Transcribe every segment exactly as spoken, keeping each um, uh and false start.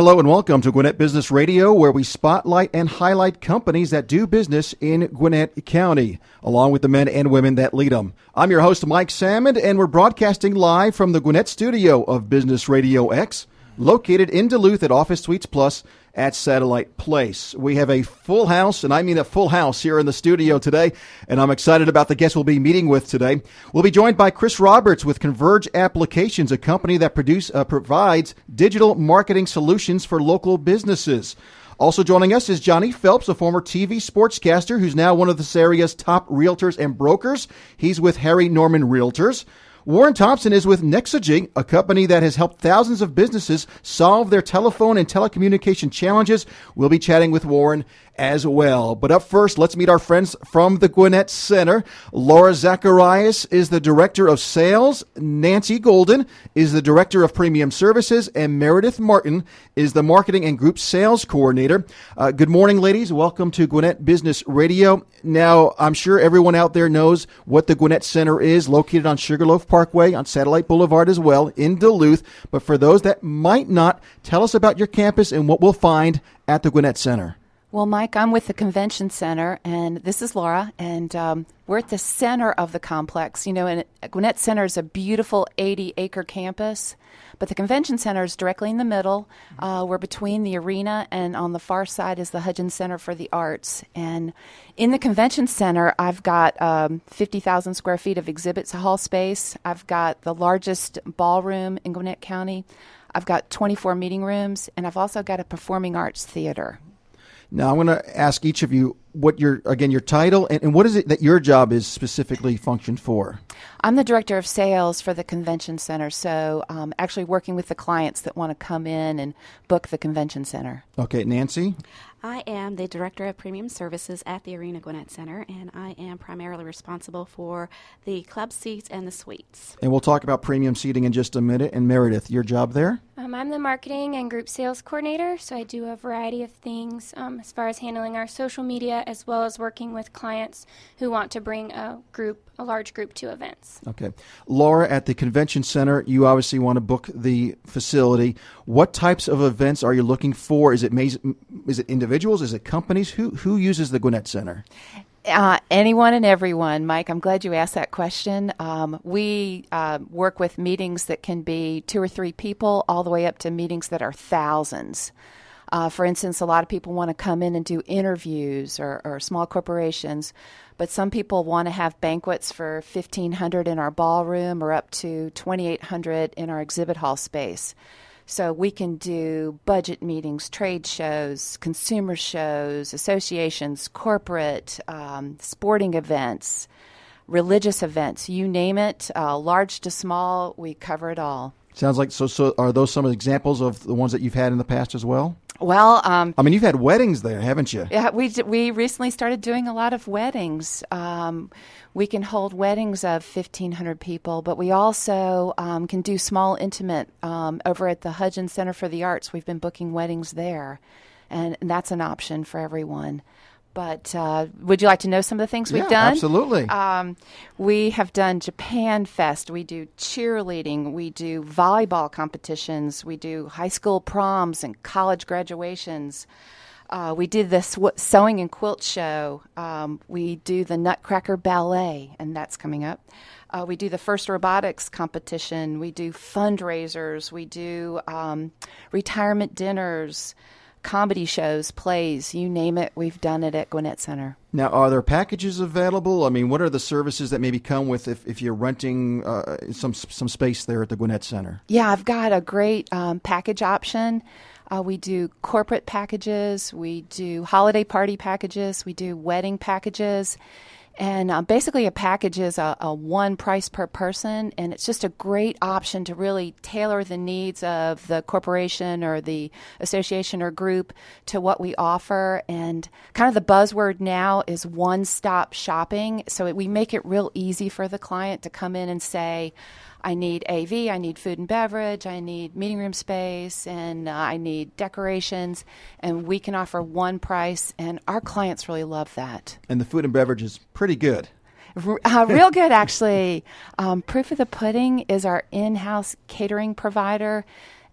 Hello and welcome to Gwinnett Business Radio, where we spotlight and highlight companies that do business in Gwinnett County, along with the men and women that lead them. I'm your host, Mike Salmon, and we're broadcasting live from the Gwinnett studio of Business Radio X, located in Duluth at Office Suites Plus at Satellite Place. We have a full house, and I mean a full house here in the studio today, and I'm excited about the guests we'll be meeting with today. We'll be joined by Chris Roberts with Converge Applications, a company that produce, uh, provides digital marketing solutions for local businesses. Also joining us is Johnny Phelps, a former T V sportscaster who's now one of this area's top realtors and brokers. He's with Harry Norman Realtors. Warren Thompson is with Nexagy, a company that has helped thousands of businesses solve their telephone and telecommunication challenges. We'll be chatting with Warren as well. But up first, let's meet our friends from the Gwinnett Center. Laura Zacharias is the Director of Sales. Nancy Golden is the Director of Premium Services. And Meredith Martin is the Marketing and Group Sales Coordinator. Uh, good morning, ladies. Welcome to Gwinnett Business Radio. Now, I'm sure everyone out there knows what the Gwinnett Center is, located on Sugarloaf Parkway on Satellite Boulevard as well in Duluth. But for those that might not, tell us about your campus and what we'll find at the Gwinnett Center. Well, Mike, I'm with the Convention Center, and this is Laura, and um, we're at the center of the complex. You know, and Gwinnett Center is a beautiful eighty-acre campus, but the Convention Center is directly in the middle. Uh, we're between the arena, and on the far side is the Hudgens Center for the Arts. And in the Convention Center, I've got um, fifty thousand square feet of exhibits hall space. I've got the largest ballroom in Gwinnett County. I've got twenty-four meeting rooms, and I've also got a performing arts theater. Now, I'm going to ask each of you what your, again, your title and, and what is it that your job is specifically functioned for? I'm the Director of Sales for the Convention Center, so um, actually working with the clients that want to come in and book the Convention Center. Okay, Nancy? I am the Director of Premium Services at the Arena Gwinnett Center, and I am primarily responsible for the club seats and the suites. And we'll talk about premium seating in just a minute. And Meredith, your job there? Um, I'm the Marketing and Group Sales Coordinator, so I do a variety of things um, as far as handling our social media as well as working with clients who want to bring a group, a large group to events. Okay. Laura, at the Convention Center, you obviously want to book the facility. What types of events are you looking for? Is it is it individuals? Is it companies? Who who uses the Gwinnett Center? Uh, anyone and everyone, Mike. I'm glad you asked that question. Um, we uh, work with meetings that can be two or three people all the way up to meetings that are thousands. Uh, for instance, a lot of people want to come in and do interviews or, or small corporations, but some people want to have banquets for fifteen hundred in our ballroom or up to twenty-eight hundred in our exhibit hall space. So we can do budget meetings, trade shows, consumer shows, associations, corporate, um, sporting events, religious events, you name it, uh, large to small, we cover it all. Sounds like, so So are those some examples of the ones that you've had in the past as well? Well, um, I mean, you've had weddings there, haven't you? Yeah, we we recently started doing a lot of weddings. Um, we can hold weddings of fifteen hundred people, but we also um, can do small, intimate um, over at the Hudgens Center for the Arts. We've been booking weddings there, and, and that's an option for everyone. But uh, would you like to know some of the things we've yeah, done? Absolutely. Um, we have done Japan Fest. We do cheerleading. We do volleyball competitions. We do high school proms and college graduations. Uh, we did the sw- sewing and quilt show. Um, we do the Nutcracker Ballet, and that's coming up. Uh, we do the first robotics competition. We do fundraisers. We do um, retirement dinners, comedy shows, plays, you name it, we've done it at Gwinnett Center. Now, are there packages available? I mean, what are the services that maybe come with if, if you're renting uh, some some space there at the Gwinnett Center? Yeah, I've got a great um, package option. Uh, we do corporate packages, we do holiday party packages, we do wedding packages. And uh, basically a package is a, a one price per person, and it's just a great option to really tailor the needs of the corporation or the association or group to what we offer. And kind of the buzzword now is one-stop shopping. So it, we make it real easy for the client to come in and say, I need A V, I need food and beverage, I need meeting room space, and uh, I need decorations, and we can offer one price, and our clients really love that. And the food and beverage is pretty good. Uh, real good, actually. Um, proof of the pudding is our in-house catering provider.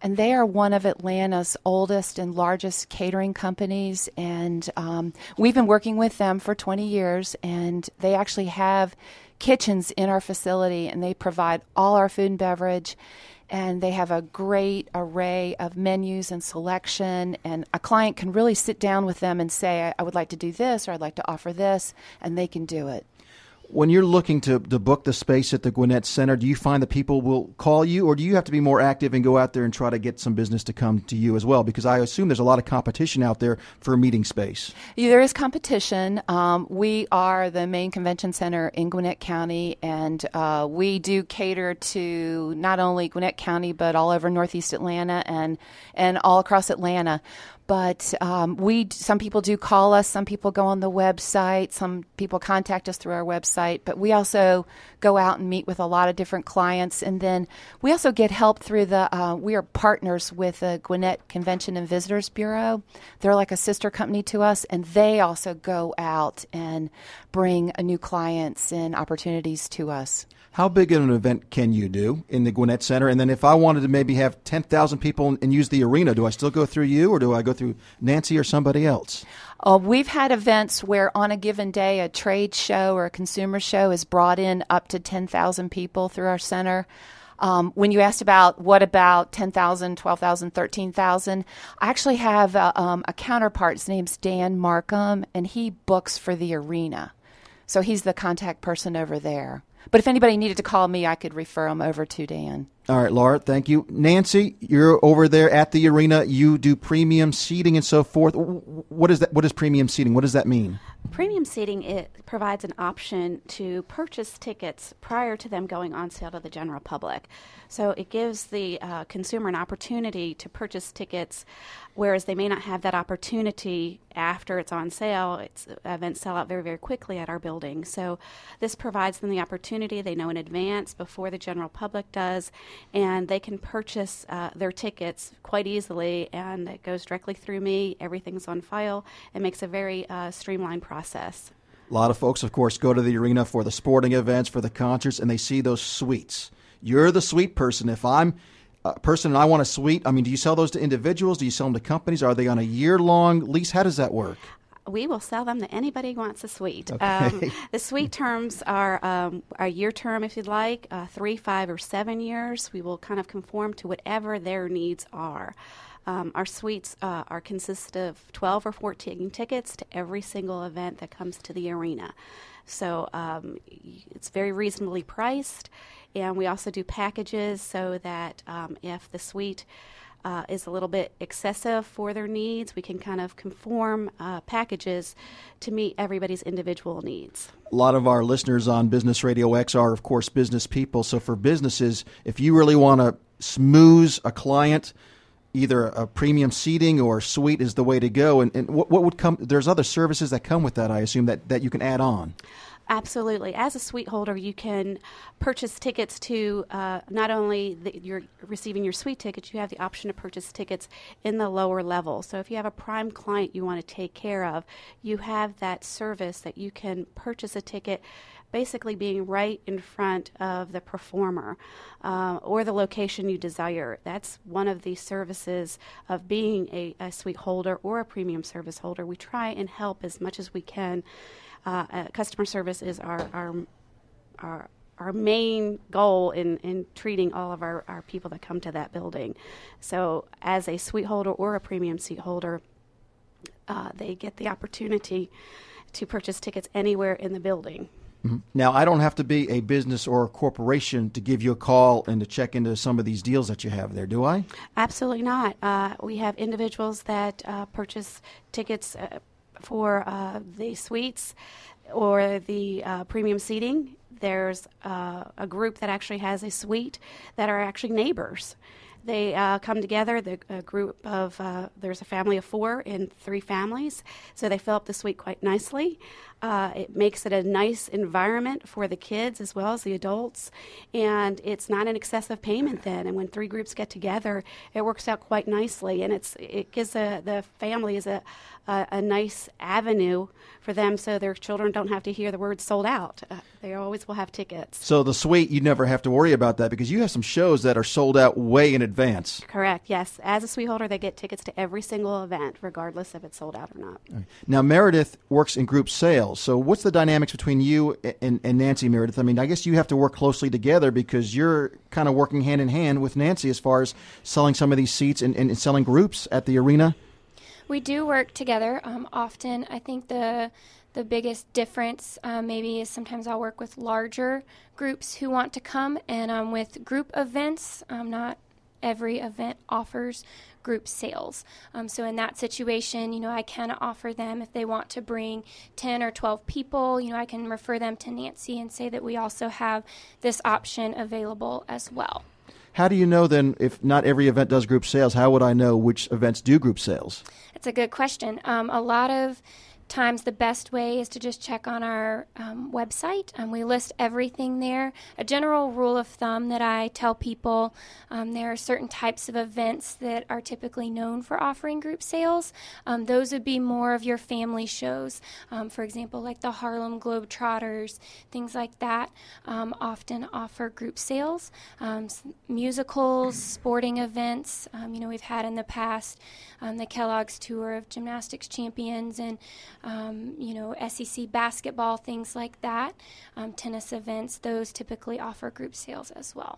and they are one of Atlanta's oldest and largest catering companies, and um, we've been working with them for twenty years, and they actually have kitchens in our facility, and they provide all our food and beverage, and they have a great array of menus and selection, and a client can really sit down with them and say, I, I would like to do this, or I'd like to offer this, and they can do it. When you're looking to, to book the space at the Gwinnett Center, do you find that people will call you, or do you have to be more active and go out there and try to get some business to come to you as well? Because I assume there's a lot of competition out there for a meeting space. Yeah, there is competition. Um, we are the main convention center in Gwinnett County, and uh, we do cater to not only Gwinnett County, but all over Northeast Atlanta and, and all across Atlanta. But um, we, some people do call us, some people go on the website, some people contact us through our website, but we also go out and meet with a lot of different clients. And then we also get help through the, uh, we are partners with the Gwinnett Convention and Visitors Bureau. They're like a sister company to us, and they also go out and bring new clients and opportunities to us. How big of an event can you do in the Gwinnett Center? And then if I wanted to maybe have ten thousand people and use the arena, do I still go through you, or do I go through Nancy or somebody else? Uh, we've had events where on a given day a trade show or a consumer show has brought in up to ten thousand people through our center. Um, when you asked about what about ten thousand, twelve thousand, thirteen thousand, I actually have a, um, a counterpart. His name's Dan Markham, and he books for the arena. So he's the contact person over there. But if anybody needed to call me, I could refer them over to Dan. All right, Laura, thank you. Nancy, you're over there at the arena. You do premium seating and so forth. What is that? What is premium seating? What does that mean? Premium seating, it provides an option to purchase tickets prior to them going on sale to the general public. So it gives the uh, consumer an opportunity to purchase tickets, whereas they may not have that opportunity after it's on sale. It's, events sell out very, very quickly at our building. So this provides them the opportunity. They know in advance before the general public does, and they can purchase uh, their tickets quite easily, and it goes directly through me. Everything's on file. It makes a very uh, streamlined process. A lot of folks, of course, go to the arena for the sporting events, for the concerts, and they see those suites. You're the suite person. If I'm a person and I want a suite, I mean, do you sell those to individuals? Do you sell them to companies? Are they on a year-long lease? How does that work? We will sell them to anybody who wants a suite. Okay. Um, the suite terms are um, a year term, if you'd like, uh, three, five, or seven years. We will kind of conform to whatever their needs are. Um, our suites uh, are consist of twelve or fourteen tickets to every single event that comes to the arena. So um, it's very reasonably priced, and we also do packages so that um, if the suite uh, is a little bit excessive for their needs, we can kind of conform uh, packages to meet everybody's individual needs. A lot of our listeners on Business Radio X are, of course, business people. So for businesses, if you really want to smooth a client, either a premium seating or suite is the way to go. And, and what, what would come? There's other services that come with that, I assume, that, that you can add on. Absolutely. As a suite holder, you can purchase tickets to uh, not only the, you're receiving your suite tickets, you have the option to purchase tickets in the lower level. So if you have a prime client you want to take care of, you have that service that you can purchase a ticket basically being right in front of the performer uh, or the location you desire. That's one of the services of being a, a suite holder or a premium service holder. We try and help as much as we can. Uh, uh, customer service is our our our, our main goal in, in treating all of our, our people that come to that building. So as a suite holder or a premium seat holder, uh, they get the opportunity to purchase tickets anywhere in the building. Mm-hmm. Now, I don't have to be a business or a corporation to give you a call and to check into some of these deals that you have there, do I? Absolutely not. Uh, we have individuals that uh, purchase tickets uh, for uh, the suites or the uh, premium seating. There's uh, a group that actually has a suite that are actually neighbors. They uh, come together, the a group of, uh, there's a family of four in three families, so they fill up the suite quite nicely. Uh, it makes it a nice environment for the kids as well as the adults, and it's not an excessive payment then. And when three groups get together, it works out quite nicely, and it's it gives a, the families a, a, a nice avenue for them so their children don't have to hear the word sold out. Uh, they always will have tickets. So the suite, you never have to worry about that because you have some shows that are sold out way in advance. advance. Correct, yes. As a suite holder, they get tickets to every single event, regardless if it's sold out or not. Right. Now, Meredith works in group sales. So what's the dynamics between you and, and Nancy, Meredith? I mean, I guess you have to work closely together because you're kind of working hand in hand with Nancy as far as selling some of these seats and, and selling groups at the arena. We do work together um, often. I think the the biggest difference uh, maybe is sometimes I'll work with larger groups who want to come, and um, with group events, um, not every event offers group sales. Um, so in that situation, you know, I can offer them if they want to bring ten or twelve people, you know, I can refer them to Nancy and say that we also have this option available as well. How do you know then if not every event does group sales? How would I know which events do group sales? That's a good question. Um, a lot of times the best way is to just check on our um, website. Um, we list everything there. A general rule of thumb that I tell people, um, there are certain types of events that are typically known for offering group sales. Um, those would be more of your family shows. Um, for example, like the Harlem Globetrotters, things like that um, often offer group sales. Um, musicals, sporting events, um, you know, we've had in the past um, the Kellogg's Tour of Gymnastics Champions and Um, you know, S E C basketball, things like that, um, tennis events, those typically offer group sales as well.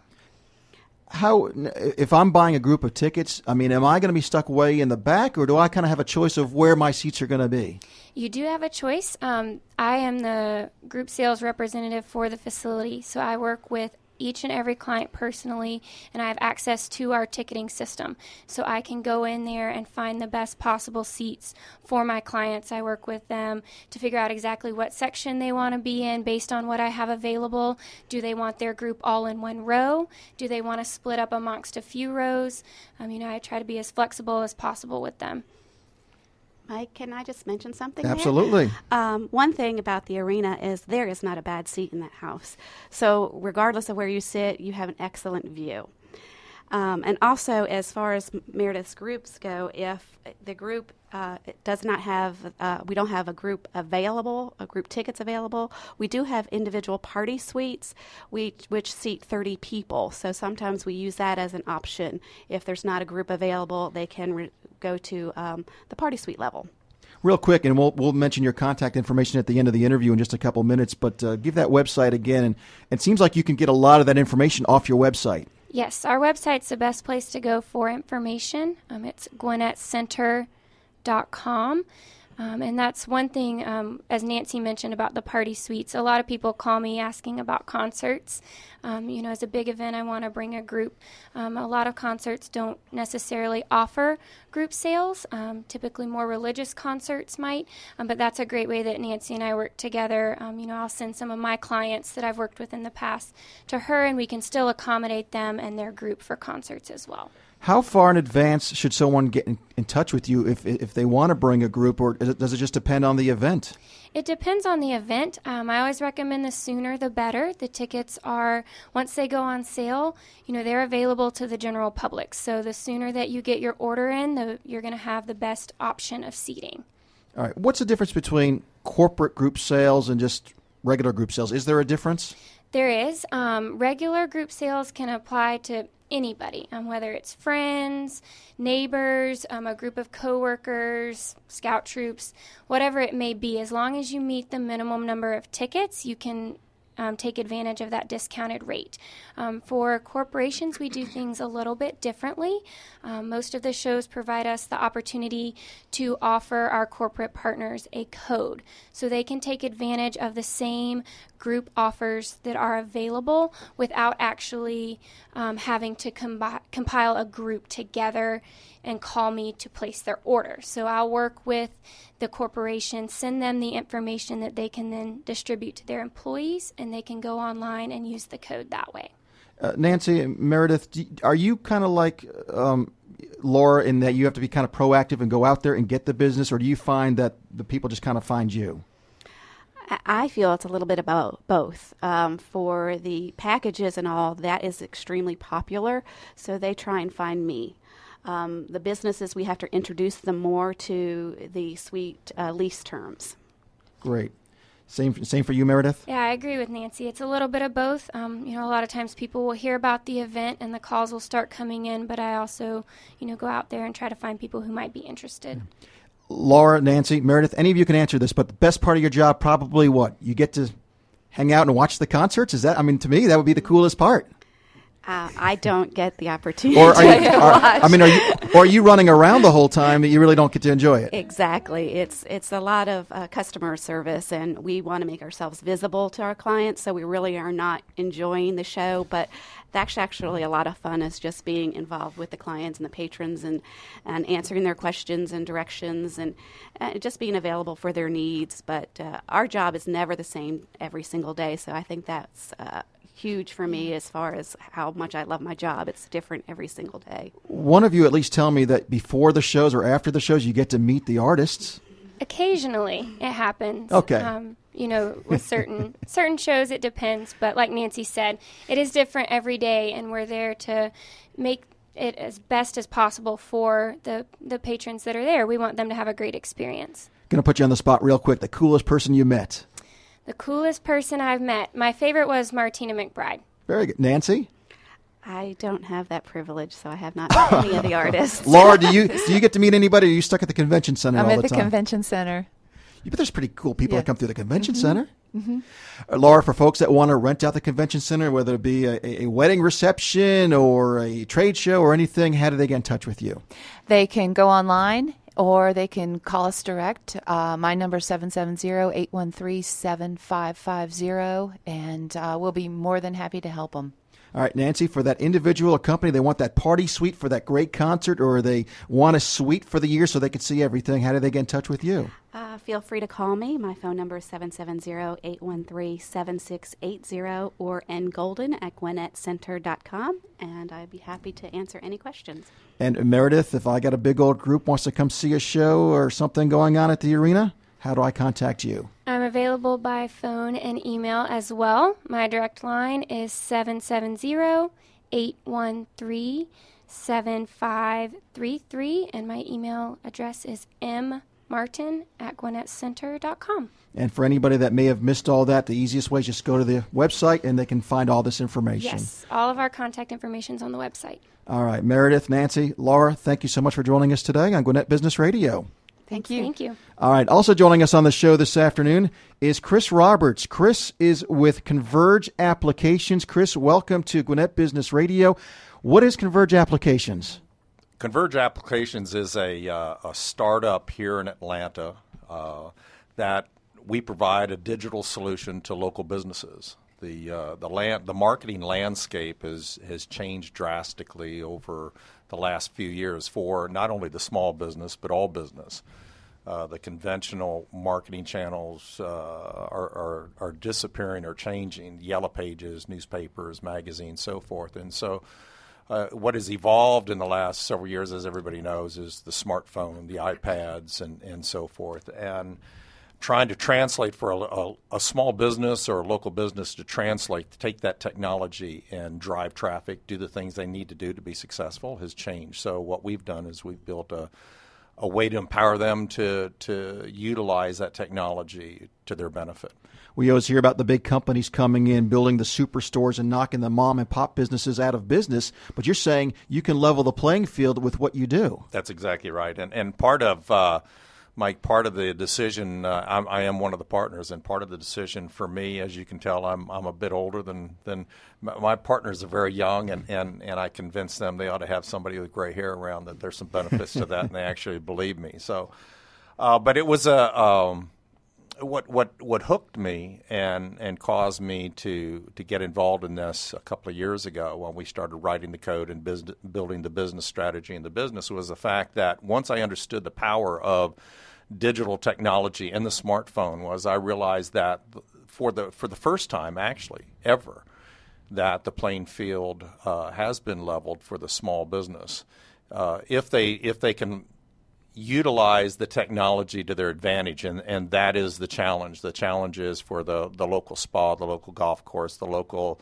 How, if I'm buying a group of tickets, I mean, am I going to be stuck way in the back, or do I kind of have a choice of where my seats are going to be? You do have a choice. Um, I am the group sales representative for the facility, so I work with each and every client personally, and I have access to our ticketing system. So I can go in there and find the best possible seats for my clients. I work with them to figure out exactly what section they want to be in based on what I have available. Do they want their group all in one row? Do they want to split up amongst a few rows? Um, you know, I try to be as flexible as possible with them. Mike, can I just mention something? Absolutely. There? Um, one thing about the arena is there is not a bad seat in that house. So regardless of where you sit, you have an excellent view. Um, and also, as far as Meredith's groups go, if the group uh, does not have, uh, we don't have a group available, a group tickets available, we do have individual party suites, we, which seat thirty people. So sometimes we use that as an option. If there's not a group available, they can re- go to um, the party suite level. Real quick, and we'll we'll mention your contact information at the end of the interview in just a couple minutes, but uh, give that website again. And it seems like you can get a lot of that information off your website. Yes, our website's the best place to go for information. Um, it's Gwinnett Center dot com. Um, and that's one thing, um, as Nancy mentioned about the party suites. A lot of people call me asking about concerts. Um, you know, as a big event, I want to bring a group. Um, a lot of concerts don't necessarily offer group sales. Um, typically more religious concerts might, um, but that's a great way that Nancy and I work together. Um, you know, I'll send some of my clients that I've worked with in the past to her, and we can still accommodate them and their group for concerts as well. How far in advance should someone get in, in touch with you if if they want to bring a group, or is it, does it just depend on the event? It depends on the event. Um, I always recommend the sooner the better. The tickets are, once they go on sale, you know, they're available to the general public. So the sooner that you get your order in, the, you're going to have the best option of seating. All right. What's the difference between corporate group sales and just regular group sales? Is there a difference? There is. Um, regular group sales can apply to anybody, um, whether it's friends, neighbors, um, a group of coworkers, scout troops, whatever it may be. As long as you meet the minimum number of tickets, you can um, take advantage of that discounted rate. Um, for corporations, we do things a little bit differently. Um, most of the shows provide us the opportunity to offer our corporate partners a code so they can take advantage of the same group offers that are available without actually um, having to combi- compile a group together and call me to place their order. So I'll work with the corporation, send them the information that they can then distribute to their employees, and they can go online and use the code that way. Uh, Nancy, Meredith, do, are you kind of like um, Laura in that you have to be kind of proactive and go out there and get the business, or do you find that the people just kind of find you? I feel it's a little bit about both. Um, for the packages and all, that is extremely popular, so they try and find me. Um, the businesses, we have to introduce them more to the suite uh, lease terms. Great. Same same for you, Meredith? Yeah, I agree with Nancy. It's a little bit of both. Um, you know, a lot of times people will hear about the event and the calls will start coming in, but I also, you know, go out there and try to find people who might be interested. Laura, Nancy, Meredith, any of you can answer this, but the best part of your job probably what? You get to hang out and watch the concerts? Is that, I mean, to me, that would be the coolest part. Uh, I don't get the opportunity Or are to you, are, watch. I mean, are you, or are you running around the whole time that you really don't get to enjoy it? Exactly. It's it's a lot of uh, customer service, and we want to make ourselves visible to our clients, so we really are not enjoying the show, but that's actually a lot of fun is just being involved with the clients and the patrons and, and answering their questions and directions and uh, just being available for their needs. But uh, our job is never the same every single day, so I think that's uh, huge for me as far as how much I love my job. It's different every single day. One of you at least tell me that before the shows or after the shows, you get to meet the artists. Occasionally, it happens. Okay. Um, you know, with certain certain shows, it depends. But like Nancy said, it is different every day, and we're there to make it as best as possible for the, the patrons that are there. We want them to have a great experience. Going to put you on the spot real quick. The coolest person you met? The coolest person I've met. My favorite was Martina McBride. Very good. Nancy? I don't have that privilege, so I have not met any of the artists. Laura, do you do you get to meet anybody, or are you stuck at the convention center I'm all at the, the time? convention center. Yeah, but there's pretty cool people Yeah. that come through the convention Mm-hmm. center. Mm-hmm. Uh, Laura, for folks that want to rent out the convention center, whether it be a, a wedding reception or a trade show or anything, how do they get in touch with you? They can go online or they can call us direct. Uh, my number is seven seven zero, eight one three, seven five five zero, and uh, we'll be more than happy to help them. All right, Nancy, for that individual or company, they want that party suite for that great concert, or they want a suite for the year so they can see everything. How do they get in touch with you? Uh, feel free to call me. My phone number is seven seven zero, eight one three, seven six eight zero or ngolden at gwinnett center dot com, and I'd be happy to answer any questions. And Meredith, if I got a big old group wants to come see a show or something going on at the arena, how do I contact you? I'm available by phone and email as well. My direct line is seven seven zero, eight one three, seven five three three, and my email address is mmartin at gwinnett center dot com. And for anybody that may have missed all that, the easiest way is just go to the website and they can find all this information. Yes, all of our contact information is on the website. All right, Meredith, Nancy, Laura, thank you so much for joining us today on Gwinnett Business Radio. Thank you. Thank you. All right. Also joining us on the show this afternoon is Chris Roberts. Chris is with Converge Applications. Chris, welcome to Gwinnett Business Radio. What is Converge Applications? Converge Applications is a, uh, a startup here in Atlanta uh, that we provide a digital solution to local businesses. The uh, the land the marketing landscape has has changed drastically over the last few years for not only the small business but all business. Uh, the conventional marketing channels uh, are, are are disappearing or changing. Yellow pages, newspapers, magazines, so forth. And so, uh, what has evolved in the last several years, as everybody knows, is the smartphone, the iPads, and and so forth. And trying to translate for a, a, a small business or a local business to translate, to take that technology and drive traffic, do the things they need to do to be successful has changed. So what we've done is we've built a, a way to empower them to, to utilize that technology to their benefit. We always hear about the big companies coming in, building the superstores and knocking the mom and pop businesses out of business. But you're saying you can level the playing field with what you do. That's exactly right. And, and part of uh, Mike, part of the decision, uh, I'm, I am one of the partners, and part of the decision for me, as you can tell, I'm I'm a bit older than, than my, my partners are very young, and, and, and I convinced them they ought to have somebody with gray hair around, that there's some benefits to that, and they actually believe me. So, uh, but it was a um, what what what hooked me and and caused me to to get involved in this a couple of years ago when we started writing the code and business, building the business strategy in the business was the fact that once I understood the power of digital technology and the smartphone, was I realized that for the for the first time actually ever that the playing field uh, has been leveled for the small business uh, if they if they can utilize the technology to their advantage, and, and that is the challenge. The challenge is for the, the local spa, the local golf course, the local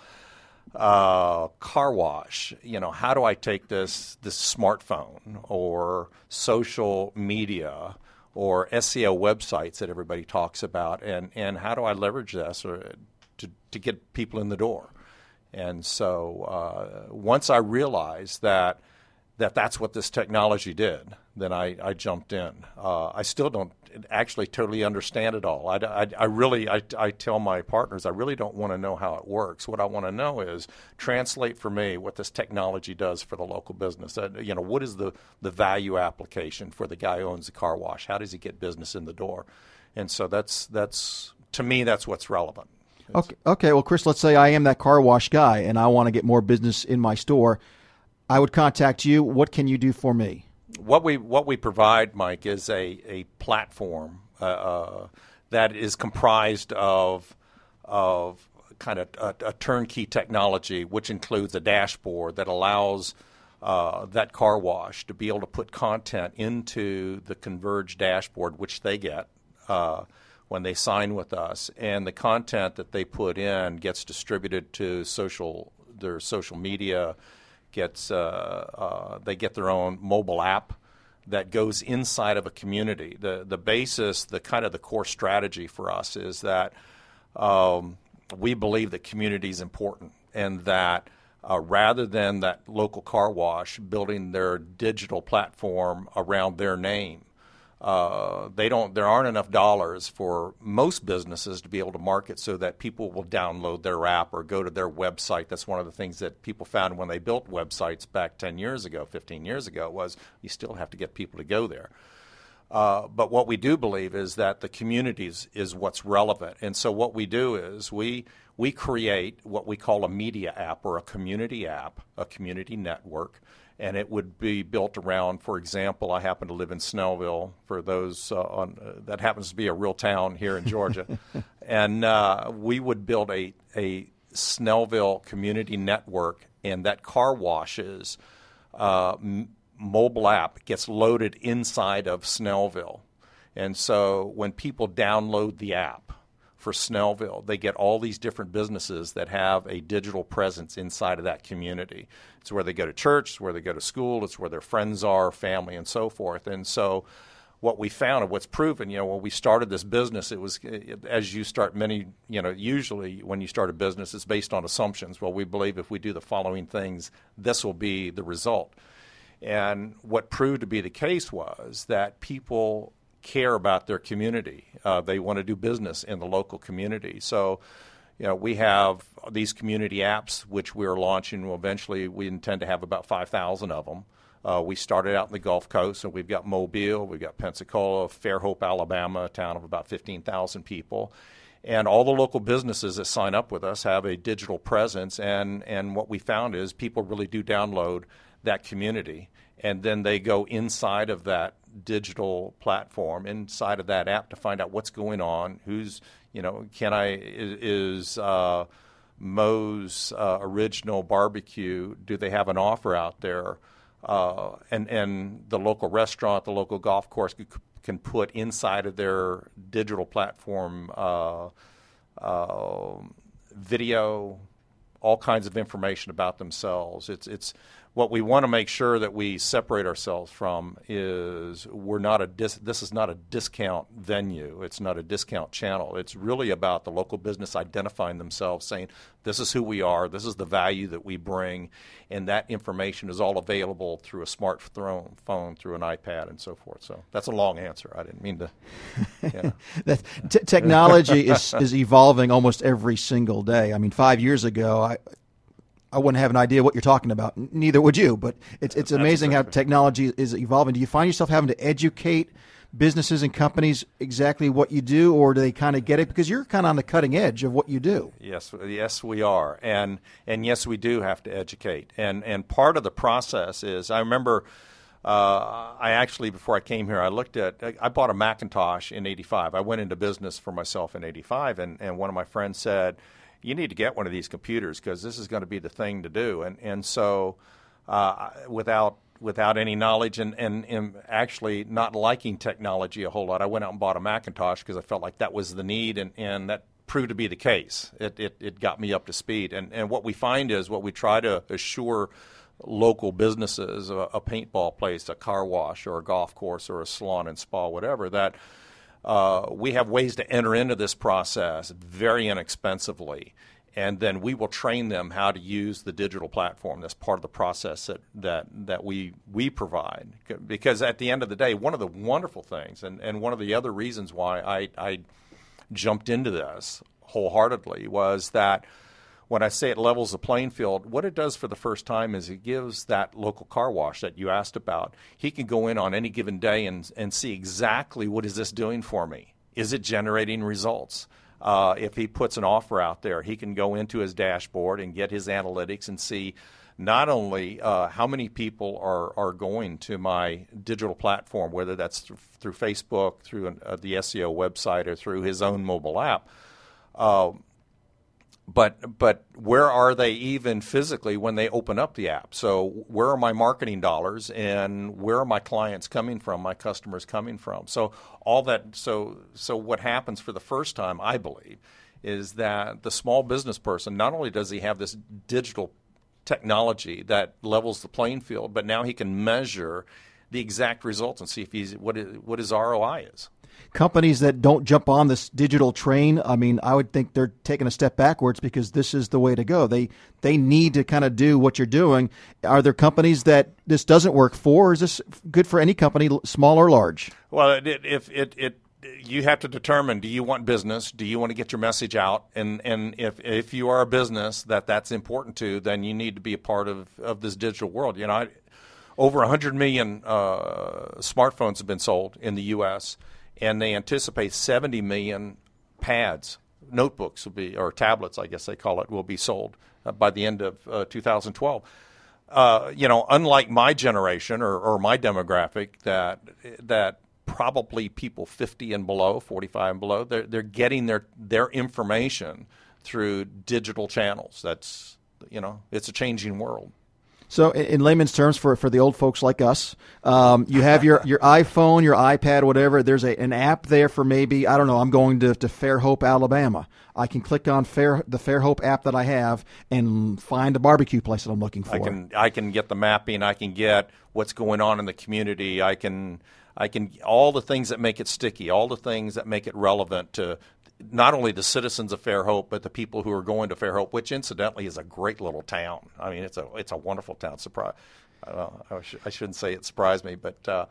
uh, car wash. You know, how do I take this this smartphone or social media or S E O websites that everybody talks about, and, and how do I leverage this or to, to get people in the door? And so uh, once I realized that that that's what this technology did, then I, I jumped in. Uh, I still don't actually totally understand it all. I, I, I really, I, I tell my partners, I really don't want to know how it works. What I want to know is translate for me what this technology does for the local business. Uh, you know, what is the, the value application for the guy who owns the car wash? How does he get business in the door? And so that's, that's to me, that's what's relevant. Okay, okay. Well, Chris, let's say I am that car wash guy and I want to get more business in my store. I would contact you. What can you do for me? What we what we provide, Mike, is a, a platform uh, uh, that is comprised of of kind of a, a turnkey technology, which includes a dashboard that allows uh, that car wash to be able to put content into the Converge dashboard, which they get uh, when they sign with us, and the content that they put in gets distributed to social their social media. Gets uh, uh, they get their own mobile app that goes inside of a community. The the basis, the kind of the core strategy for us is that um, we believe that community is important, and that uh, rather than that local car wash building their digital platform around their name, uh, they don't. There aren't enough dollars for most businesses to be able to market so that people will download their app or go to their website. That's one of the things that people found when they built websites back ten years ago, fifteen years ago, was you still have to get people to go there. Uh, but what we do believe is that the communities is what's relevant. And so what we do is we we create what we call a media app or a community app, a community network. And it would be built around, for example, I happen to live in Snellville, for those uh, on, uh, that happens to be a real town here in Georgia. and uh, we would build a, a Snellville community network, and that car washes uh, m- mobile app gets loaded inside of Snellville. And so when people download the app for Snellville, they get all these different businesses that have a digital presence inside of that community. It's where they go to church, it's where they go to school, it's where their friends are, family, and so forth. And so what we found and what's proven, you know, when we started this business, it was, it, as you start many, you know, usually when you start a business, it's based on assumptions. Well, we believe if we do the following things, this will be the result. And what proved to be the case was that people care about their community. Uh, they want to do business in the local community. So, you know, we have these community apps, which we're launching. Well, eventually, we intend to have about five thousand of them. Uh, we started out in the Gulf Coast, and we've got Mobile, we've got Pensacola, Fairhope, Alabama, a town of about fifteen thousand people. And all the local businesses that sign up with us have a digital presence. And, and what we found is people really do download that community, and then they go inside of that digital platform, inside of that app, to find out what's going on, who's, you know, can I, is, is uh, Moe's uh, Original Barbecue, do they have an offer out there? Uh, and, and the local restaurant, the local golf course can, can put inside of their digital platform uh, uh, video, all kinds of information about themselves. It's, it's, what we want to make sure that we separate ourselves from is we're not a dis- this is not a discount venue. It's not a discount channel. It's really about the local business identifying themselves, saying this is who we are, this is the value that we bring, and that information is all available through a smartphone, phone, through an iPad, and so forth. So that's a long answer. I didn't mean to. Yeah. that t- technology is is evolving almost every single day. I mean, five years ago, I. I wouldn't have an idea what you're talking about. Neither would you, but it's it's amazing how technology is evolving. Do you find yourself having to educate businesses and companies exactly what you do, or do they kind of get it? Because you're kind of on the cutting edge of what you do. Yes, yes, we are. And and yes, we do have to educate. And and part of the process is, I remember uh, I actually, before I came here, I looked at, I bought a Macintosh in eighty-five. I went into business for myself in eighty-five, and, and one of my friends said, you need to get one of these computers because this is going to be the thing to do. And and so uh, without without any knowledge and, and, and actually not liking technology a whole lot, I went out and bought a Macintosh because I felt like that was the need, and, and that proved to be the case. It, it it got me up to speed. And and what we find is, what we try to assure local businesses, a, a paintball place, a car wash, or a golf course, or a salon and spa, whatever, that uh, we have ways to enter into this process very inexpensively. And then we will train them how to use the digital platform. That's part of the process that, that, that we we provide. Because at the end of the day, one of the wonderful things, and, and one of the other reasons why I, I jumped into this wholeheartedly, was that when I say it levels the playing field, what it does for the first time is it gives that local car wash that you asked about, he can go in on any given day and, and see exactly what is this doing for me. Is it generating results? Uh, if he puts an offer out there, he can go into his dashboard and get his analytics and see not only uh, how many people are, are going to my digital platform, whether that's through, through Facebook, through an, uh, the S E O website, or through his own mobile app, uh, but but where are they even physically when they open up the app? So where are my marketing dollars, and where are my clients coming from, my customers coming from? So all that. So so what happens for the first time, I believe, is that the small business person, not only does he have this digital technology that levels the playing field, but now he can measure the exact results and see if he's what is, what his R O I is. Companies that don't jump on this digital train, I mean, I would think they're taking a step backwards, because this is the way to go. They they need to kind of do what you're doing. Are there companies that this doesn't work for, or is this good for any company, small or large? Well, it, it, if it, it you have to determine, do you want business? Do you want to get your message out? And and if if you are a business that that's important to, then you need to be a part of, of this digital world. You know, I, over one hundred million uh, smartphones have been sold in the U S, and they anticipate seventy million pads, notebooks will be, or tablets, I guess they call it, will be sold uh, by the end of uh, two thousand twelve. Uh, you know, unlike my generation or, or my demographic, that that probably people fifty and below, forty-five and below, they're they're getting their their information through digital channels. That's, you know, it's a changing world. So in layman's terms, for, for the old folks like us, um, you have your, your iPhone, your iPad, whatever. There's a, an app there for maybe, I don't know, I'm going to, to Fairhope, Alabama. I can click on Fair the Fairhope app that I have and find a barbecue place that I'm looking for. I can I can get the mapping. I can get what's going on in the community. I can I can all the things that make it sticky, all the things that make it relevant to not only the citizens of Fairhope, but the people who are going to Fairhope, which incidentally is a great little town. I mean, it's a it's a wonderful town. Surprise! Uh, I, sh- I shouldn't say it surprised me, but uh,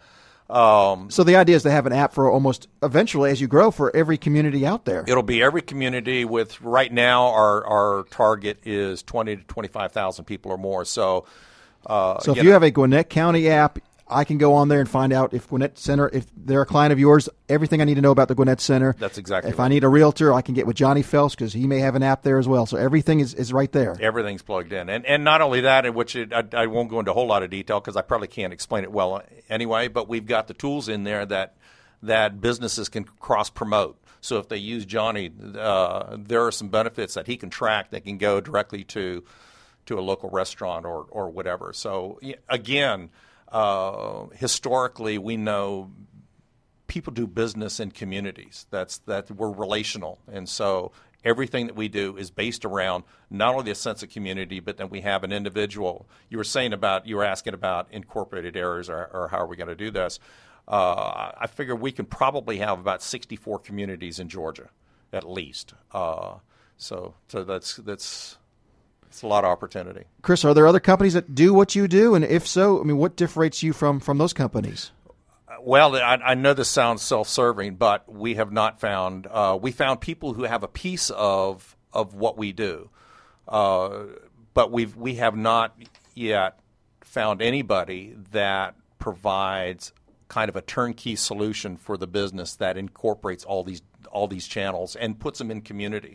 um, so the idea is to have an app for almost eventually, as you grow, for every community out there. It'll be every community. With right now, our our target is twenty to twenty-five thousand people or more. So, uh, so if you, you know, have a Gwinnett County app, I can go on there and find out if Gwinnett Center, if they're a client of yours, everything I need to know about the Gwinnett Center. That's exactly If right. I need a realtor, I can get with Johnny Phelps, because he may have an app there as well. So everything is, is right there. Everything's plugged in. And and not only that, in which it, I, I won't go into a whole lot of detail because I probably can't explain it well anyway, but we've got the tools in there that that businesses can cross-promote. So if they use Johnny, uh, there are some benefits that he can track that can go directly to to a local restaurant or, or whatever. So, again, Uh, historically, we know people do business in communities. That's that we're relational, and so everything that we do is based around not only a sense of community, but then we have an individual. You were saying about you were asking about incorporated areas, or, or how are we going to do this? Uh, I figure we can probably have about sixty-four communities in Georgia, at least. Uh, so, so that's that's. It's a lot of opportunity. Chris, are there other companies that do what you do? And if so, I mean, what differentiates you from, from those companies? Well, I, I know this sounds self-serving, but we have not found uh, – we found people who have a piece of of what we do. Uh, but we've, we have not yet found anybody that provides kind of a turnkey solution for the business that incorporates all these all these channels and puts them in community.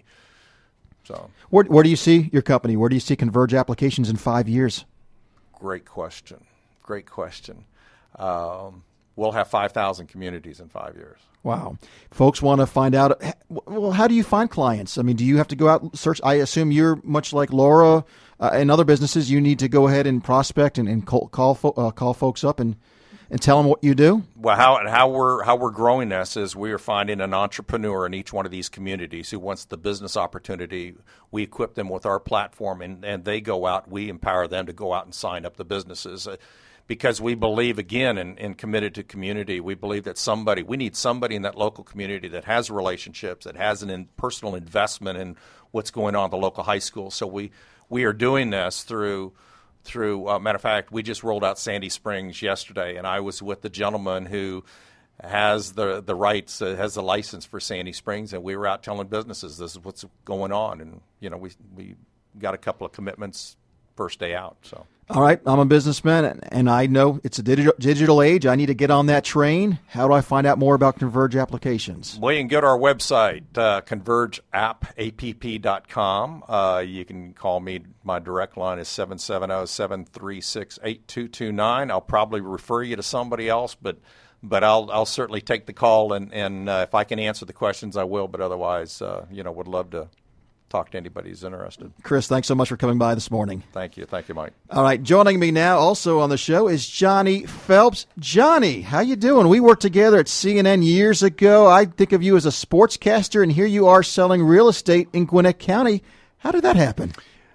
So, where, where do you see your company? Where do you see Converge Applications in five years? Great question. Great question. Um, we'll have five thousand communities in five years. Wow. Folks want to find out, well, how do you find clients? I mean, do you have to go out and search? I assume you're much like Laura uh, and other businesses. You need to go ahead and prospect and, and call call, fo- uh, call folks up and and tell them what you do? Well, how how we're how we're growing this is we are finding an entrepreneur in each one of these communities who wants the business opportunity. We equip them with our platform, and, and they go out. We empower them to go out and sign up the businesses. Uh, Because we believe, again, in, in committed to community, we believe that somebody, we need somebody in that local community that has relationships, that has an in personal investment in what's going on at the local high school. So we, we are doing this through, through uh, matter of fact, we just rolled out Sandy Springs yesterday, and I was with the gentleman who has the, the rights, uh, has the license for Sandy Springs, and we were out telling businesses this is what's going on. And, you know, we, we got a couple of commitments first day out, so. All right, I'm a businessman, and I know it's a digital, digital age. I need to get on that train. How do I find out more about Converge applications? Well, you can go to our website, uh, converge app app dot com. Uh, you can call me. My direct line is seven seven zero, seven three six, eight two two nine. I'll probably refer you to somebody else, but but I'll I'll certainly take the call, and, and uh, if I can answer the questions, I will. But otherwise, uh, you know, would love to talk to anybody who's interested. Chris, thanks so much for coming by this morning. Thank you. Thank you, Mike. All right, joining me now also on the show is Johnny Phelps. Johnny, how you doing? We worked together at C N N years ago. I think of you as a sportscaster, and here you are selling real estate in Gwinnett County. How did that happen?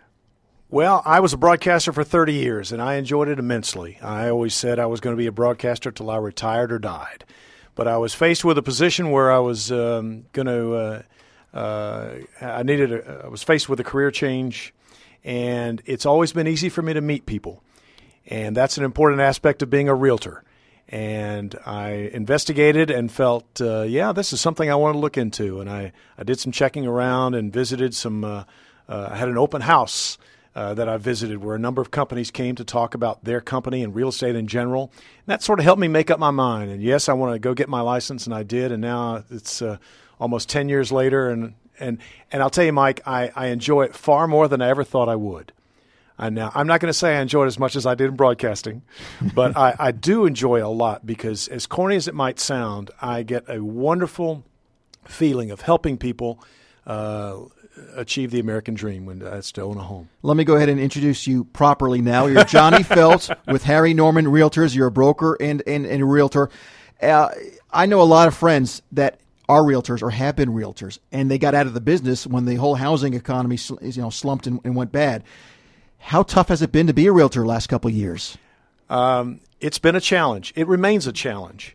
Well, I was a broadcaster for thirty years, and I enjoyed it immensely. I always said I was going to be a broadcaster till I retired or died. But I was faced with a position where I was um, going to uh, Uh, I needed a, I was faced with a career change, and it's always been easy for me to meet people, and that's an important aspect of being a realtor. And I investigated and felt, uh, yeah, this is something I want to look into. And I, I did some checking around and visited some. Uh, uh, I had an open house uh, that I visited where a number of companies came to talk about their company and real estate in general. And that sort of helped me make up my mind. And yes, I want to go get my license, and I did. And now it's Uh, almost ten years later, and and and I'll tell you, Mike, I, I enjoy it far more than I ever thought I would. And now I'm not going to say I enjoy it as much as I did in broadcasting, but I, I do enjoy it a lot because, as corny as it might sound, I get a wonderful feeling of helping people uh, achieve the American dream when that's to own a home. Let me go ahead and introduce you properly now. You're Johnny Phelps with Harry Norman Realtors. You're a broker and, and, and a realtor. Uh, I know a lot of friends that are realtors or have been realtors, and they got out of the business when the whole housing economy, you know, slumped and, and went bad. How tough has it been to be a realtor the last couple of years? Um, it's been a challenge. It remains a challenge,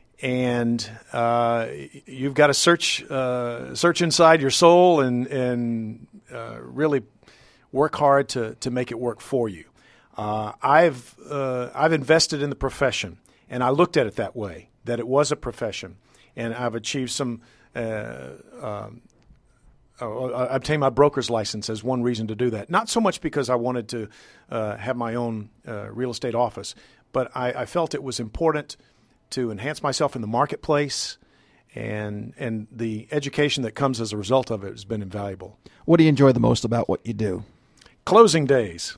and uh, you've got to search uh, search inside your soul and and uh, really work hard to to make it work for you. Uh, I've uh, I've invested in the profession, and I looked at it that way, that it was a profession. And I've achieved some, uh, um, uh, obtained my broker's license as one reason to do that. Not so much because I wanted to uh, have my own uh, real estate office, but I, I felt it was important to enhance myself in the marketplace, and and the education that comes as a result of it has been invaluable. What do you enjoy the most about what you do? Closing days.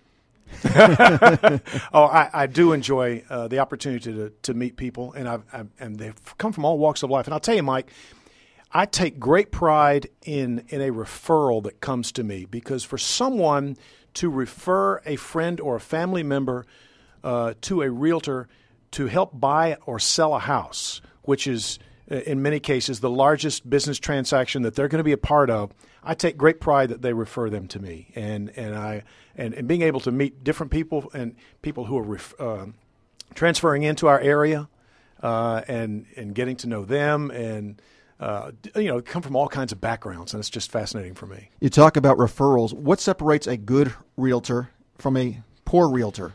oh, I, I do enjoy uh, the opportunity to to meet people, and I've, I've and they've come from all walks of life. And I'll tell you, Mike, I take great pride in in a referral that comes to me, because for someone to refer a friend or a family member uh, to a realtor to help buy or sell a house, which is in many cases the largest business transaction that they're going to be a part of, I take great pride that they refer them to me, and and I and, and being able to meet different people and people who are ref, uh, transferring into our area, uh, and and getting to know them, and uh, you know, come from all kinds of backgrounds, and it's just fascinating for me. You talk about referrals. What separates a good realtor from a poor realtor?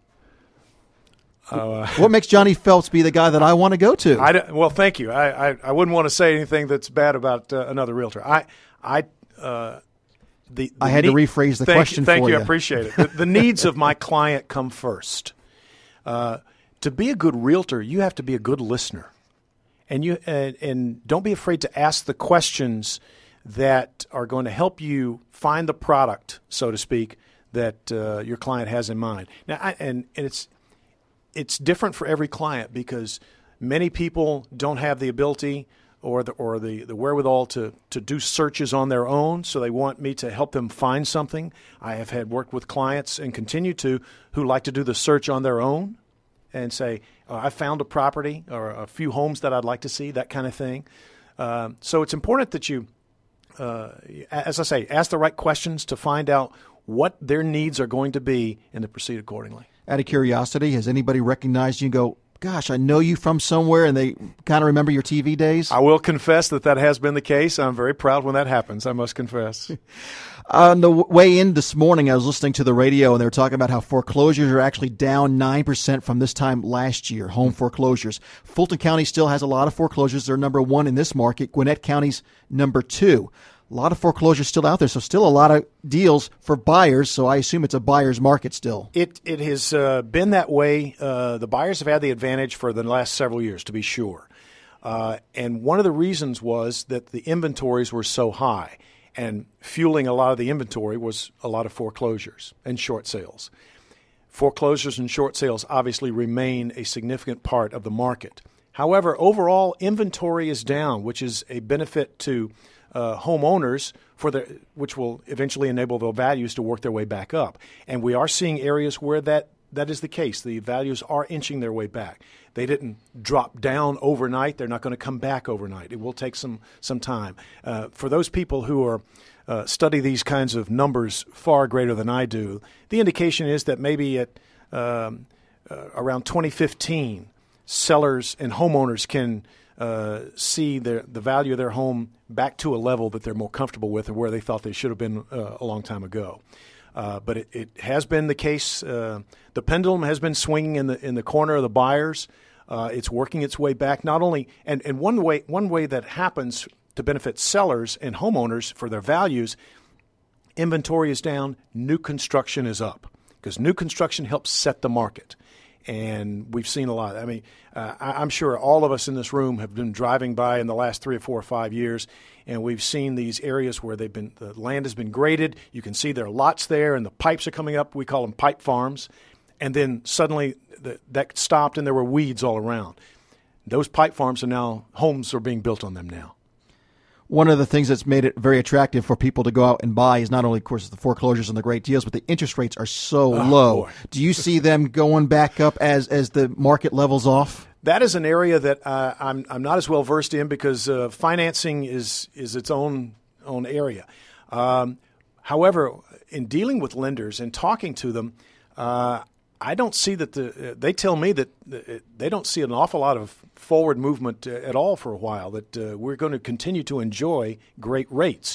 Uh, what makes Johnny Phelps be the guy that I want to go to? I, well, thank you. I, I, I wouldn't want to say anything that's bad about uh, another realtor. I I uh, the, the I had need, to rephrase the thank, question thank for you. you. I appreciate it. The, the needs of my client come first. Uh, to be a good realtor, you have to be a good listener, and you and, and don't be afraid to ask the questions that are going to help you find the product, so to speak, that uh, your client has in mind. Now, I, and and it's. It's different for every client, because many people don't have the ability or the or the, the wherewithal to, to do searches on their own, so they want me to help them find something. I have had worked with clients and continue to who like to do the search on their own and say, oh, I found a property or a few homes that I'd like to see, that kind of thing. Uh, so it's important that you, uh, as I say, ask the right questions to find out what their needs are going to be and to proceed accordingly. Out of curiosity, has anybody recognized you and go, gosh, I know you from somewhere, and they kind of remember your T V days? I will confess that that has been the case. I'm very proud when that happens, I must confess. On the w- way in this morning, I was listening to the radio, and they were talking about how foreclosures are actually down nine percent from this time last year, home foreclosures. Fulton County still has a lot of foreclosures. They're number one in this market. Gwinnett County's number two. A lot of foreclosures still out there, so still a lot of deals for buyers, so I assume it's a buyer's market still. It it has uh, been that way. Uh, the buyers have had the advantage for the last several years, to be sure. Uh, and one of the reasons was that the inventories were so high, and fueling a lot of the inventory was a lot of foreclosures and short sales. Foreclosures and short sales obviously remain a significant part of the market. However, overall, inventory is down, which is a benefit to Uh, homeowners, for the, which will eventually enable the values to work their way back up. And we are seeing areas where that, that is the case. The values are inching their way back. They didn't drop down overnight. They're not going to come back overnight. It will take some, some time. Uh, for those people who are uh, study these kinds of numbers far greater than I do, the indication is that maybe at um, uh, around twenty fifteen, sellers and homeowners can Uh, see their, the value of their home back to a level that they're more comfortable with or where they thought they should have been uh, a long time ago. Uh, but it, it has been the case. Uh, the pendulum has been swinging in the in the corner of the buyers. Uh, it's working its way back. Not only and, and one way one way that happens to benefit sellers and homeowners for their values, inventory is down, new construction is up, because new construction helps set the market. And we've seen a lot. I mean, uh, I, I'm sure all of us in this room have been driving by in the last three or four or five years, and we've seen these areas where they've been the land has been graded. You can see there are lots there, and the pipes are coming up. We call them pipe farms. And then suddenly the, that stopped, and there were weeds all around. Those pipe farms are now, homes are being built on them now. One of the things that's made it very attractive for people to go out and buy is not only, of course, the foreclosures and the great deals, but the interest rates are so oh, low. Boy. Do you see them going back up as as the market levels off? That is an area that uh, I'm I'm not as well versed in, because uh, financing is is its own own area. Um, however, in dealing with lenders and talking to them, uh, I don't see that the uh, they tell me that they don't see an awful lot of forward movement at all for a while, that uh, we're going to continue to enjoy great rates.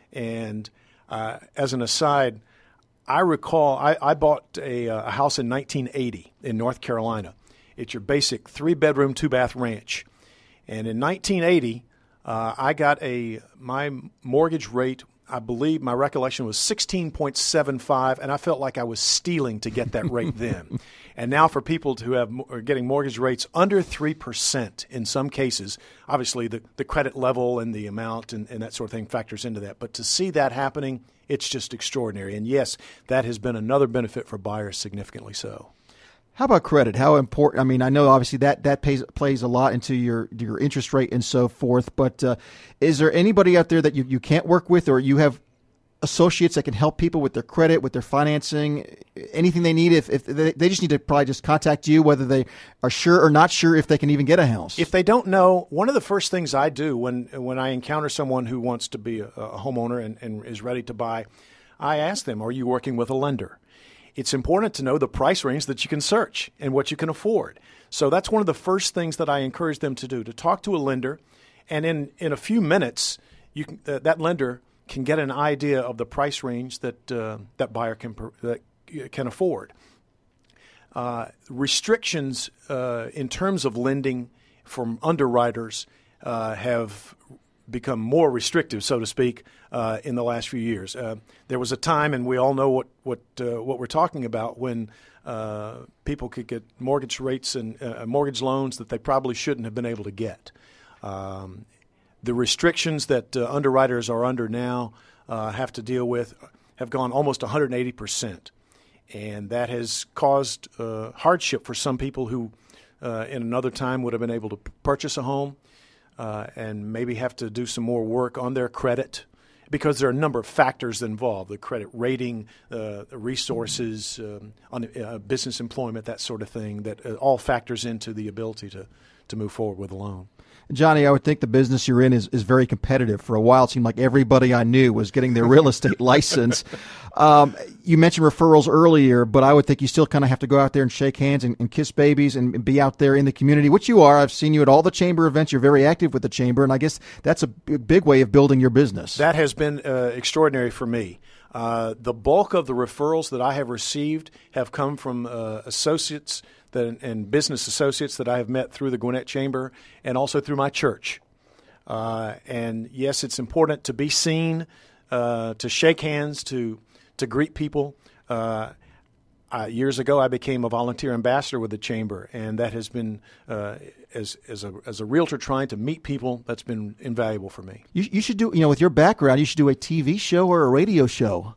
And uh, as an aside, I recall I, I bought a, a house in nineteen eighty in North Carolina. It's your basic three-bedroom, two-bath ranch. And in nineteen eighty, uh, I got a my mortgage rate, I believe my recollection was sixteen point seven five, and I felt like I was stealing to get that rate then. And now for people who have are getting mortgage rates under three percent in some cases, obviously the, the credit level and the amount and, and that sort of thing factors into that. But to see that happening, it's just extraordinary. And yes, that has been another benefit for buyers, significantly so. How about credit? How important? I mean, I know obviously that that pays, plays a lot into your your interest rate and so forth. But uh, is there anybody out there that you, you can't work with, or you have associates that can help people with their credit, with their financing, anything they need? If if they, they just need to probably just contact you, whether they are sure or not sure if they can even get a house. If they don't know, one of the first things I do when when I encounter someone who wants to be a, a homeowner and, and is ready to buy, I ask them, "Are you working with a lender?" It's important to know the price range that you can search and what you can afford. So that's one of the first things that I encourage them to do, to talk to a lender, and in, in a few minutes, you can, uh, that lender can get an idea of the price range that uh, that buyer can that can afford. Uh, restrictions uh, in terms of lending from underwriters uh, have become more restrictive, so to speak, uh, in the last few years. Uh, there was a time, and we all know what what uh, what we're talking about, when uh, people could get mortgage rates and uh, mortgage loans that they probably shouldn't have been able to get. Um, the restrictions that uh, underwriters are under now uh, have to deal with have gone almost one hundred eighty percent, and that has caused uh, hardship for some people who, uh, in another time, would have been able to p- purchase a home. Uh, and maybe have to do some more work on their credit because there are a number of factors involved: the credit rating, uh, the resources, um, on uh, business employment, that sort of thing. That uh, all factors into the ability to to move forward with a loan. Johnny, I would think the business you're in is, is very competitive. For a while, it seemed like everybody I knew was getting their real estate license. Um, you mentioned referrals earlier, but I would think you still kind of have to go out there and shake hands and, and kiss babies and be out there in the community, which you are. I've seen you at all the chamber events. You're very active with the chamber, and I guess that's a big way of building your business. That has been uh, extraordinary for me. Uh, the bulk of the referrals that I have received have come from uh, associates that, and business associates that I have met through the Gwinnett Chamber and also through my church. Uh, and yes, it's important to be seen, uh, to shake hands, to to greet people. Uh, uh, years ago, I became a volunteer ambassador with the Chamber, and that has been, uh, as as a as a realtor trying to meet people, that's been invaluable for me. You, you should do, you know, with your background, you should do a T V show or a radio show.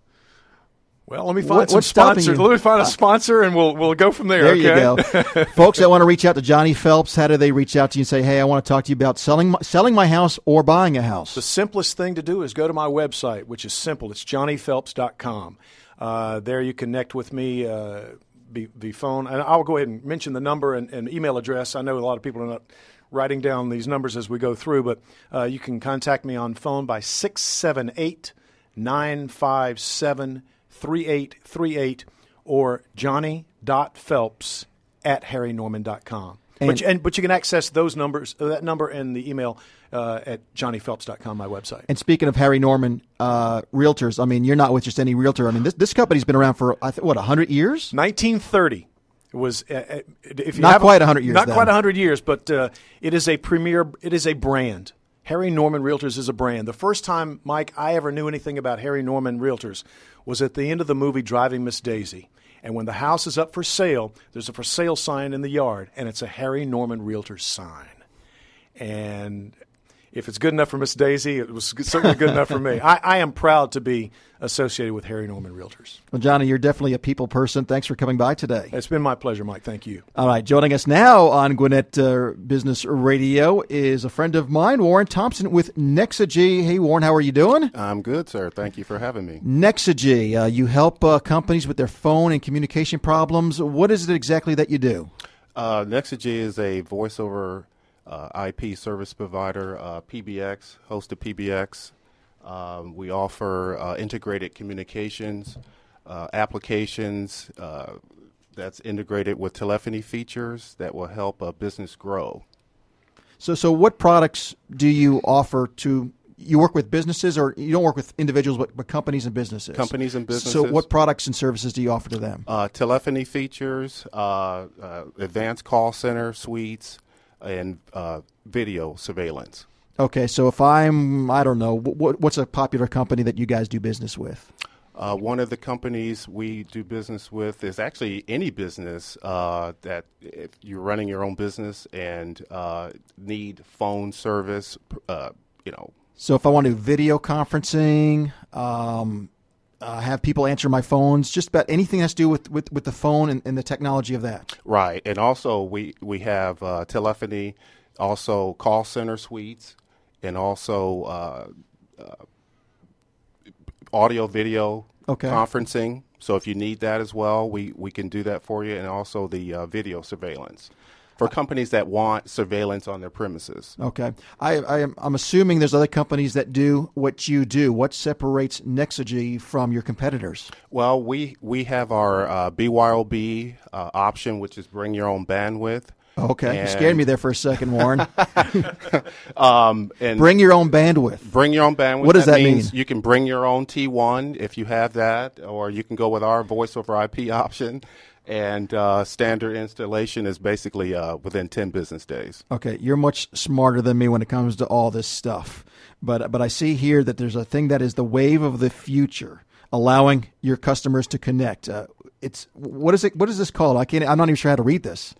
Well, let me find what, some sponsors. You? Let me find a sponsor, and we'll we'll go from there. There okay? you go, folks that want to reach out to Johnny Phelps. How do they reach out to you and say, "Hey, I want to talk to you about selling my, selling my house or buying a house"? The simplest thing to do is go to my website, which is simple. It's johnny phelps dot com. Uh, there you connect with me uh, via, via phone, and I'll go ahead and mention the number and, and email address. I know a lot of people are not writing down these numbers as we go through, but uh, you can contact me on phone by six seven eight, nine five seven, three eight three eight or johnny dot phelps at harry norman dot com. And, but, you, and, but you can access those numbers, uh, that number and the email uh, at johnny phelps dot com, my website. And speaking of Harry Norman uh, realtors, I mean, you're not with just any realtor. I mean, this this company's been around for, I th- what, one hundred years? nineteen thirty. It was uh, if you not quite one hundred years. Not then. quite one hundred years, but uh, it is a premier, it is a brand. Harry Norman Realtors is a brand. The first time, Mike, I ever knew anything about Harry Norman Realtors was at the end of the movie Driving Miss Daisy. And when the house is up for sale, there's a for sale sign in the yard, and it's a Harry Norman Realtors sign. And if it's good enough for Miss Daisy, it was certainly good enough for me. I, I am proud to be associated with Harry Norman Realtors. Well, Johnny, you're definitely a people person. Thanks for coming by today. It's been my pleasure, Mike. Thank you. All right. Joining us now on Gwinnett uh, Business Radio is a friend of mine, Warren Thompson with Nexagy. Hey, Warren, how are you doing? I'm good, sir. Thank you for having me. Nexagy, uh, you help uh, companies with their phone and communication problems. What is it exactly that you do? Uh, Nexagy is a voice-over uh, I P service provider, uh, P B X, hosted P B X. Um, we offer uh, integrated communications, uh, applications uh, that's integrated with telephony features that will help a business grow. So, so what products do you offer to? You work with businesses, or you don't work with individuals, but, but companies and businesses? Companies and businesses. So, what products and services do you offer to them? Uh, telephony features, uh, uh, advanced call center suites, and uh, video surveillance. Okay, so if I'm, I don't know, what, what's a popular company that you guys do business with? Uh, one of the companies we do business with is actually any business uh, that if you're running your own business and uh, need phone service, uh, you know. So if I want to do video conferencing, um, uh, have people answer my phones, just about anything that's to do with, with, with the phone and, and the technology of that. Right, and also we, we have uh, telephony, also call center suites, and also uh, uh, audio, video okay. conferencing. So if you need that as well, we, we can do that for you, and also the uh, video surveillance for companies that want surveillance on their premises. Okay. I, I am, I'm assuming there's other companies that do what you do. What separates Nexagy from your competitors? Well, we, we have our uh, B Y O B uh, option, which is bring your own bandwidth. Okay, you scared me there for a second, Warren. um, and bring your own bandwidth. Bring your own bandwidth. What does that, that means mean? You can bring your own T one if you have that, or you can go with our voice over I P option. And uh, standard installation is basically uh, within ten business days. Okay, you're much smarter than me when it comes to all this stuff. But but I see here that there's a thing that is the wave of the future, allowing your customers to connect. Uh, it's what is it? What is this called? I can't. I'm not even sure how to read this.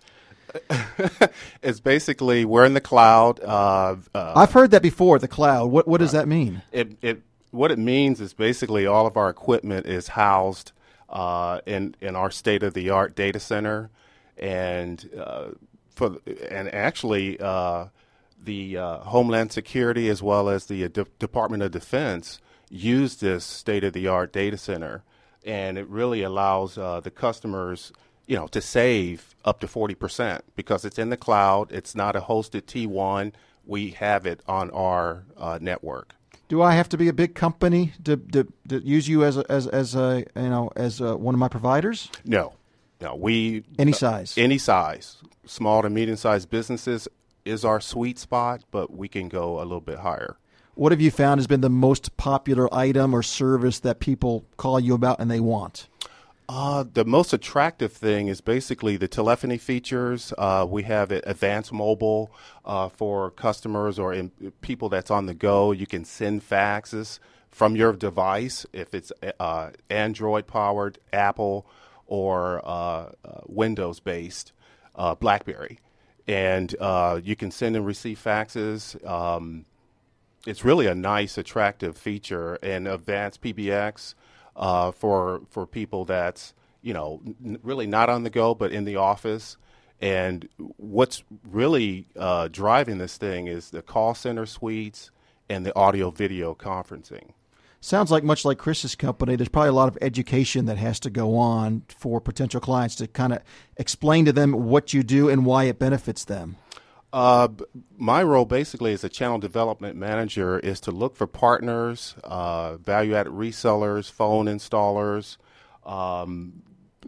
It's basically we're in the cloud. Uh, uh, I've heard that before. The cloud. What what does that mean? It it what it means is basically all of our equipment is housed uh, in in our state of the art data center, and uh, for and actually uh, the uh, Homeland Security as well as the uh, De- Department of Defense use this state-of-the-art data center, and it really allows uh, the customers, you know, to save up to forty percent because it's in the cloud. It's not a hosted T one. We have it on our uh, network. Do I have to be a big company to, to, to use you as a, as as a you know as a, one of my providers? No, no. We any size, uh, any size, small to medium-sized businesses is our sweet spot, but we can go a little bit higher. What have you found has been the most popular item or service that people call you about and they want? Uh, the most attractive thing is basically the telephony features. Uh, we have advanced mobile uh, for customers or in, people that's on the go. You can send faxes from your device if it's uh, Android-powered, Apple, or uh, uh, Windows-based, uh, BlackBerry. And uh, you can send and receive faxes. Um, it's really a nice, attractive feature. And advanced P B X. Uh, for for people that's, you know, n- really not on the go, but in the office. And what's really uh, driving this thing is the call center suites and the audio video conferencing. Sounds like much like Chris's company, there's probably a lot of education that has to go on for potential clients to kind of explain to them what you do and why it benefits them. Uh, my role basically as a channel development manager is to look for partners, uh, value-added resellers, phone installers, um,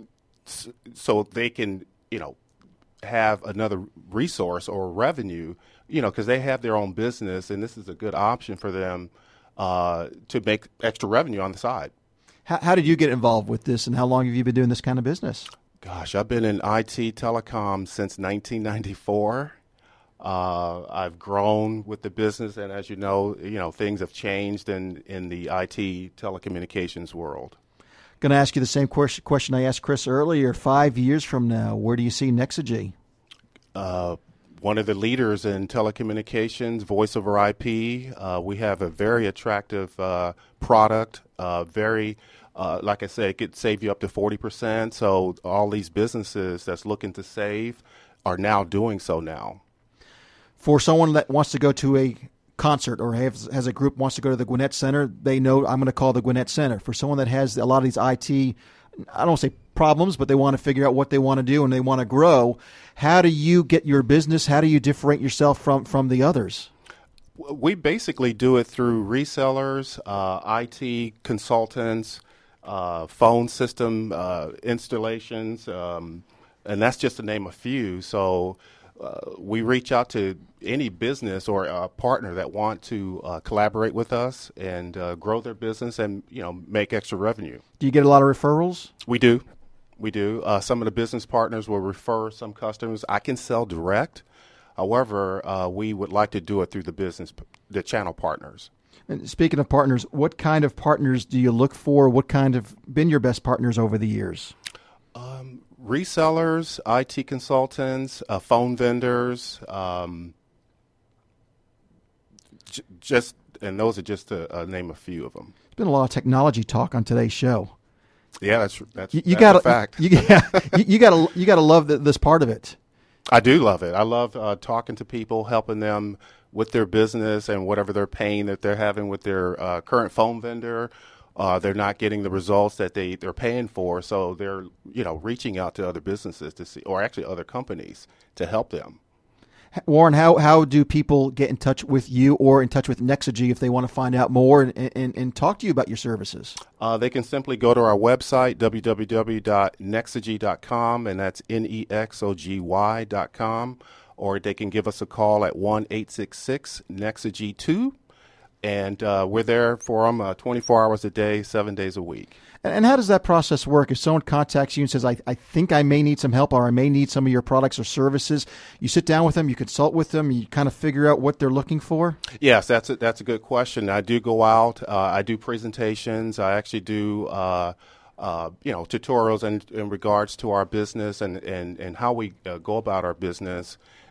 so they can, you know, have another resource or revenue, you know, because they have their own business, and this is a good option for them uh, to make extra revenue on the side. How, how did you get involved with this, and how long have you been doing this kind of business? Gosh, I've been in I T telecom since nineteen ninety-four. Uh, I've grown with the business, and as you know, you know things have changed in, in the I T telecommunications world. Going to ask you the same question I asked Chris earlier. Five years from now, where do you see Nexagy? Uh, one of the leaders in telecommunications, voice over I P. Uh, we have a very attractive uh, product. Uh, very, uh, like I said, it could save you up to forty percent. So all these businesses that's looking to save are now doing so now. For someone that wants to go to a concert or has, has a group wants to go to the Gwinnett Center, they know I'm going to call the Gwinnett Center. For someone that has a lot of these I T, I don't want to say problems, but they want to figure out what they want to do and they want to grow, how do you get your business? How do you differentiate yourself from, from the others? We basically do it through resellers, uh, I T consultants, uh, phone system uh, installations, um, and that's just to name a few. So Uh, we reach out to any business or a partner that want to uh, collaborate with us and uh, grow their business and, you know, make extra revenue. Do you get a lot of referrals? We do. We do. Uh, some of the business partners will refer some customers. I can sell direct. However, uh, we would like to do it through the business, the channel partners. And speaking of partners, what kind of partners do you look for? What kind of been your best partners over the years? Um, resellers, I T consultants, uh, phone vendors, um, j- just and those are just to uh, name a few of them. There's been a lot of technology talk on today's show. Yeah, that's that's, you, you that's gotta, a fact. You, yeah, you, you gotta you gotta love the, this part of it. I do love it. I love uh, talking to people, helping them with their business and whatever their pain that they're having with their uh, current phone vendor. Uh, they're not getting the results that they, they're paying for, so they're, you know, reaching out to other businesses to see, or actually other companies to help them. Warren, how, how do people get in touch with you or in touch with Nexagy if they want to find out more and, and, and talk to you about your services? Uh, they can simply go to our website, w w w dot nexagy dot com, and that's N E X O G Y dot com, or they can give us a call at one eight six six Nexagy two. And uh, we're there for them uh, twenty-four hours a day, seven days a week. And, and how does that process work? If someone contacts you and says, I, I think I may need some help or I may need some of your products or services, you sit down with them, you consult with them, you kind of figure out what they're looking for? Yes, that's a, that's a good question. I do go out. Uh, I do presentations. I actually do uh, uh, you know, tutorials in, in regards to our business and, and, and how we uh, go about our business.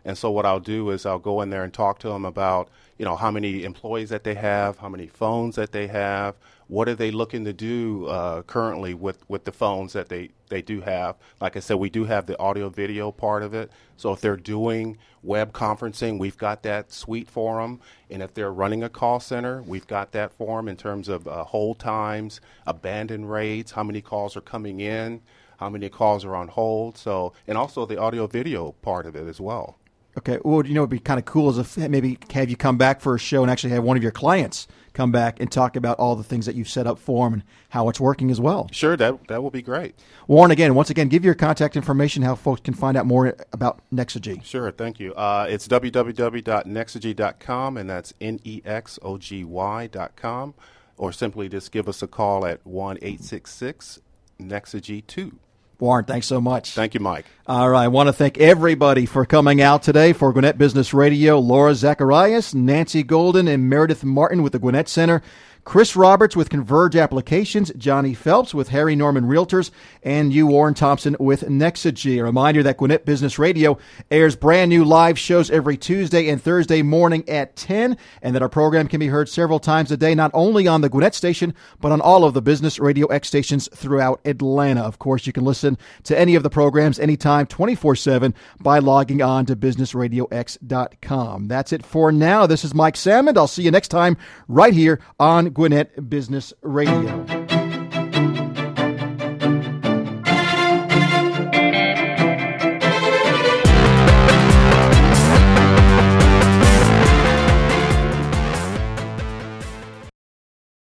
And so what I'll do is I'll go in there and talk to them about, you know, how many employees that they have, how many phones that they have, what are they looking to do uh, currently with, with the phones that they, they do have. Like I said, we do have the audio video part of it. So if they're doing web conferencing, we've got that suite for them. And if they're running a call center, we've got that for them in terms of uh, hold times, abandon rates, how many calls are coming in, how many calls are on hold. So, and also the audio video part of it as well. Okay. Well, you know, it'd be kind of cool is if maybe have you come back for a show and actually have one of your clients come back and talk about all the things that you've set up for them and how it's working as well. Sure, that that will be great. Warren, again, once again, give your contact information, how folks can find out more about Nexogy. Sure, thank you. Uh, it's w w w dot nexogy dot com, and that's N E X O G Y dot com, or simply just give us a call at one eight six six Nexogy two. Warren, thanks so much. Thank you, Mike. All right. I want to thank everybody for coming out today for Gwinnett Business Radio. Laura Zacharias, Nancy Golden, and Meredith Martin with the Gwinnett Center. Chris Roberts with Converge Applications, Johnny Phelps with Harry Norman Realtors, and you, Warren Thompson, with Nexogy. A reminder that Gwinnett Business Radio airs brand new live shows every Tuesday and Thursday morning at ten, and that our program can be heard several times a day, not only on the Gwinnett station, but on all of the Business Radio X stations throughout Atlanta. Of course, you can listen to any of the programs anytime, twenty-four seven, by logging on to business radio x dot com. That's it for now. This is Mike Salmond. I'll see you next time right here on Gwinnett Business Radio.